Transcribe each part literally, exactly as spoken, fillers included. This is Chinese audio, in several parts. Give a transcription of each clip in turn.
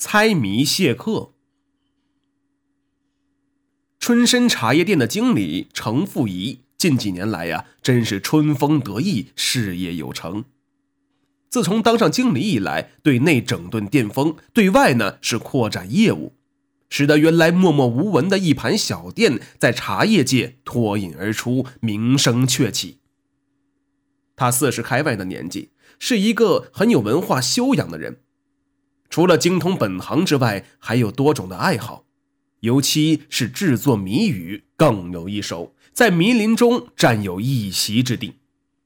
猜谜谢客。春申茶叶店的经理程富仪近几年来呀、啊，真是春风得意，事业有成。自从当上经理以来，对内整顿店风，对外呢是扩展业务，使得原来默默无闻的一盘小店在茶叶界脱颖而出，名声鹊起。他四十开外的年纪，是一个很有文化修养的人，除了精通本行之外，还有多种的爱好，尤其是制作谜语更有一手，在迷林中占有一席之地。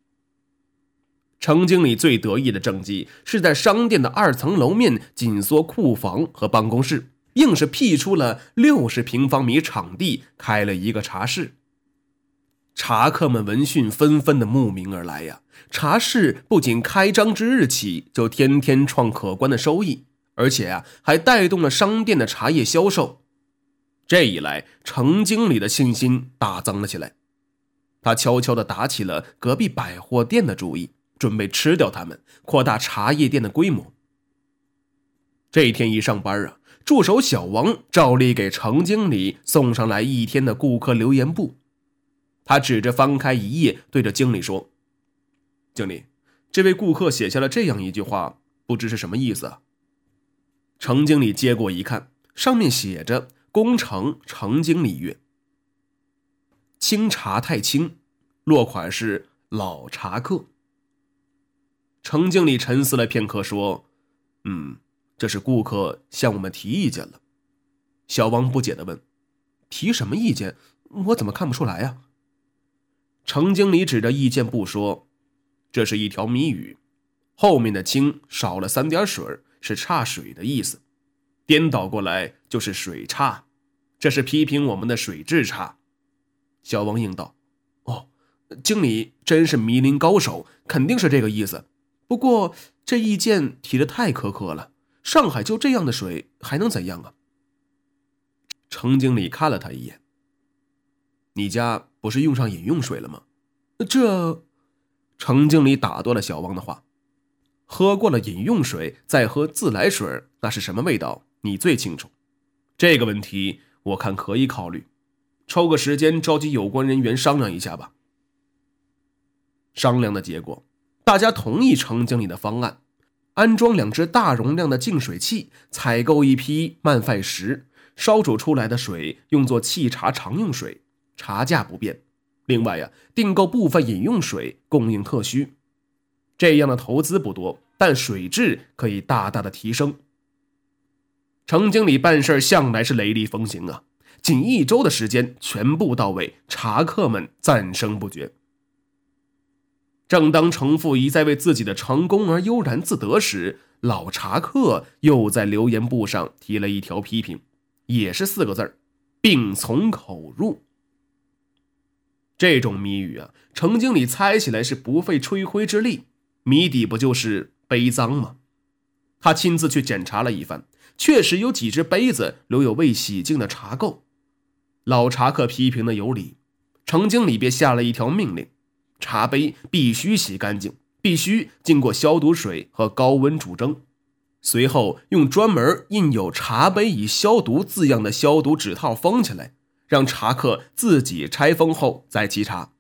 程经理最得意的政绩是在商店的二层楼面紧缩库房和办公室，硬是辟出了六十平方米场地，开了一个茶室。茶客们闻讯纷纷的慕名而来呀，茶室不仅开张之日起就天天创可观的收益，而且啊还带动了商店的茶叶销售。这一来，程经理的信心大增了起来。他悄悄地打起了隔壁百货店的主意，准备吃掉他们，扩大茶叶店的规模。这一天一上班啊，助手小王照例给程经理送上来一天的顾客留言簿。他指着翻开一页，对着经理说：“经理，这位顾客写下了这样一句话，不知是什么意思啊？”程经理接过一看，上面写着工程程经理约。清茶太清，落款是老茶客。程经理沉思了片刻说：“嗯，这是顾客向我们提意见了。”小王不解地问：“提什么意见？我怎么看不出来啊？”程经理指着意见簿说：“这是一条谜语，后面的清少了三点水，是差水的意思，颠倒过来就是水差，这是批评我们的水质差。”小王应道：“哦，经理真是迷林高手，肯定是这个意思。不过这意见提得太苛刻了，上海就这样的水还能怎样啊？”程经理看了他一眼：“你家不是用上饮用水了吗？”这……程经理打断了小王的话：“喝过了饮用水，再喝自来水，那是什么味道？你最清楚。这个问题我看可以考虑，抽个时间召集有关人员商量一下吧。”商量的结果，大家同意程经理的方案，安装两只大容量的净水器，采购一批慢沸石，烧煮出来的水用作沏茶常用水，茶价不变。另外呀，订购部分饮用水供应特需。这样的投资不多，但水质可以大大的提升。程经理办事向来是雷厉风行啊，仅一周的时间全部到位，茶客们赞声不绝。正当程富仪在为自己的成功而悠然自得时，老茶客又在留言簿上提了一条批评，也是四个字：病从口入。这种谜语啊，程经理猜起来是不费吹灰之力，谜底不就是杯脏吗？他亲自去检查了一番，确实有几只杯子留有未洗净的茶垢。老茶客批评的有理，程经理便下了一条命令：茶杯必须洗干净，必须经过消毒水和高温煮蒸，随后用专门印有茶杯已消毒字样的消毒纸套封起来，让茶客自己拆封后再沏茶。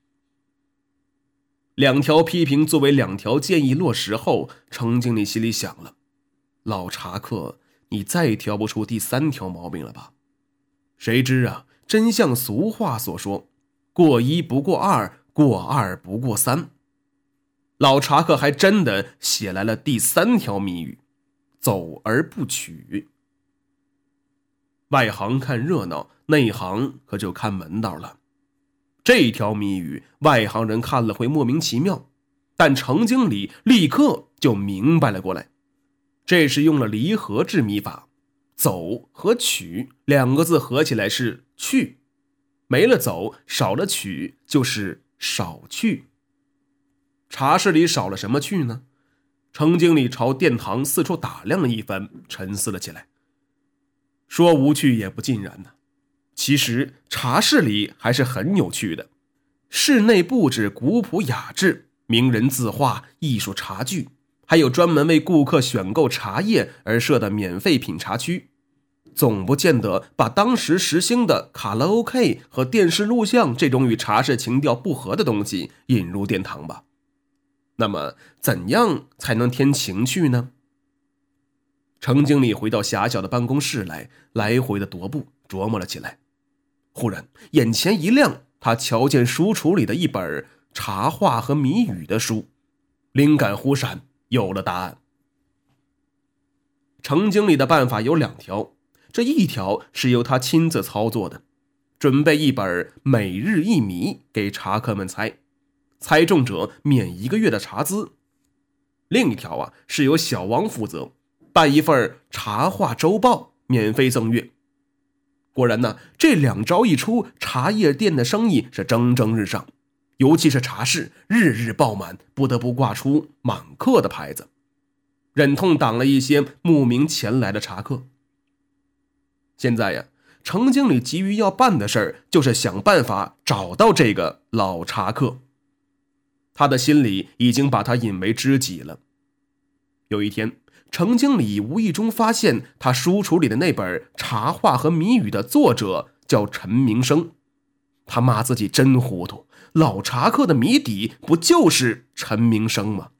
两条批评作为两条建议落实后，程经理心里想了：老茶客，你再挑不出第三条毛病了吧？谁知啊，真像俗话所说，过一不过二，过二不过三。老茶客还真的写来了第三条谜语：走而不取。外行看热闹，内行可就看门道了。这条谜语外行人看了会莫名其妙，但程经理立刻就明白了过来。这是用了离合制谜法，走和取两个字合起来是去，没了走少了取就是少去。茶室里少了什么去呢？程经理朝殿堂四处打量了一番，沉思了起来。说无趣也不尽然呢。其实茶室里还是很有趣的，室内布置古朴雅致，名人字画、艺术茶具， 还有专门为顾客选购茶叶而设的免费品茶区，总不见得把当时时兴的卡拉 OK 和电视录像这种与茶室情调不合的东西引入殿堂吧？那么怎样才能添情趣呢？程经理回到狭小的办公室来，来回的踱步，琢磨了起来。忽然眼前一亮，他瞧见书橱里的一本茶话和谜语的书，灵感忽闪，有了答案。程经理的办法有两条，这一条是由他亲自操作的，准备一本每日一谜给茶客们猜，猜中者免一个月的茶资。另一条啊，是由小王负责，办一份茶话周报，免费赠阅。果然呢，这两招一出，茶叶店的生意是蒸蒸日上，尤其是茶室日日爆满，不得不挂出满客的牌子，忍痛挡了一些慕名前来的茶客。现在呀，程经理急于要办的事儿就是想办法找到这个老茶客，他的心里已经把他引为知己了。有一天，程经理无意中发现他书橱里的那本茶话和谜语的作者叫陈明生，他骂自己真糊涂，老茶客的谜底不就是陈明生吗？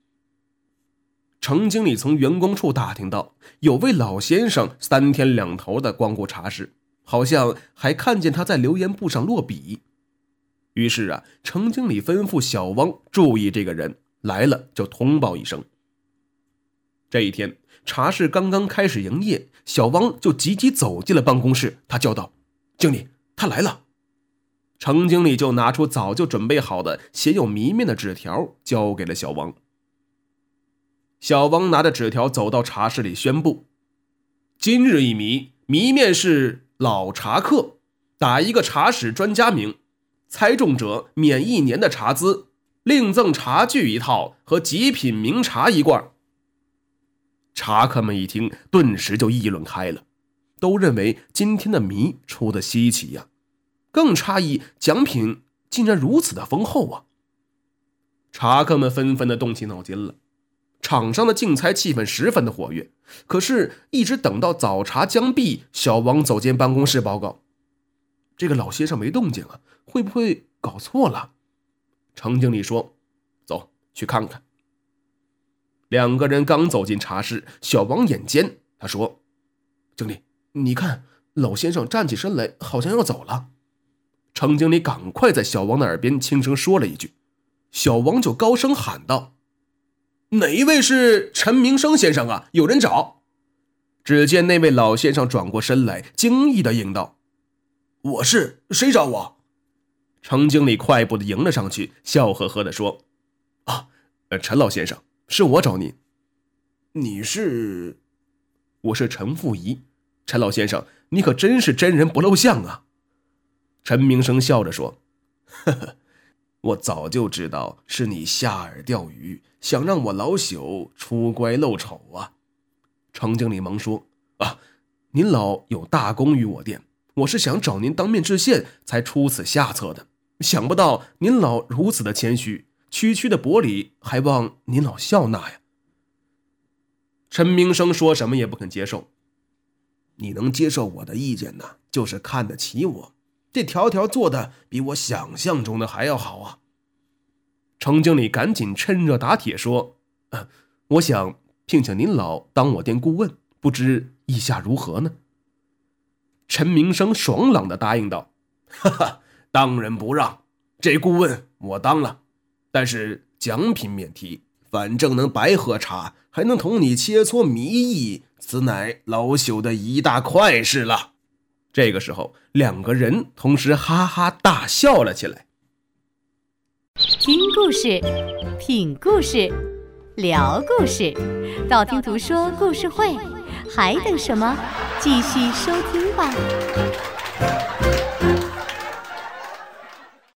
程经理从员工处打听到，有位老先生三天两头的光顾茶室，好像还看见他在留言簿上落笔。于是啊，程经理吩咐小汪注意这个人，来了就通报一声。这一天，茶室刚刚开始营业，小汪就急急走进了办公室，他叫道：“经理，他来了。”程经理就拿出早就准备好的写有谜面的纸条，交给了小汪。小汪拿着纸条走到茶室里宣布：“今日一谜，谜面是老茶客，打一个茶史专家名，猜中者免一年的茶资，另赠茶具一套和极品名茶一罐。”茶客们一听，顿时就议论开了，都认为今天的谜出得稀奇呀、啊，更诧异奖品竟然如此的丰厚啊！茶客们纷纷的动起脑筋了，场上的竞猜气氛十分的活跃。可是，一直等到早茶将毕，小王走进办公室报告：“这个老先生没动静啊，会不会搞错了？”程经理说：“走，去看看。”两个人刚走进茶室，小王眼尖，他说：“经理，你看，老先生站起身来，好像要走了。”程经理赶快在小王的耳边轻声说了一句，小王就高声喊道：“哪一位是陈明生先生啊？有人找！”只见那位老先生转过身来，惊异地应道：“我是，谁找我？”程经理快步地迎了上去，笑呵呵地说：“啊，陈老先生，是我找您。”“你是？”“我是陈富仪。陈老先生，你可真是真人不露相啊。”陈明生笑着说：“呵呵，我早就知道是你下饵钓鱼，想让我老朽出乖露丑啊。”程经理忙说：“啊，您老有大功于我店，我是想找您当面致谢，才出此下策的。想不到您老如此的谦虚，区区的薄礼还望您老笑纳呀。”陈明生说什么也不肯接受。“你能接受我的意见呢，就是看得起我。这条条做的比我想象中的还要好啊。”程经理赶紧趁热打铁说：“呃、我想聘请您老当我店顾问，不知意下如何呢？”陈明生爽朗地答应道：“哈哈，当仁不让，这顾问我当了，但是奖品免提，反正能白喝茶，还能同你切磋谜意，此乃老朽的一大快事了。”这个时候，两个人同时哈哈大笑了起来。 听故事，品故事，聊故事，道听途说故事会，还等什么？继续收听吧。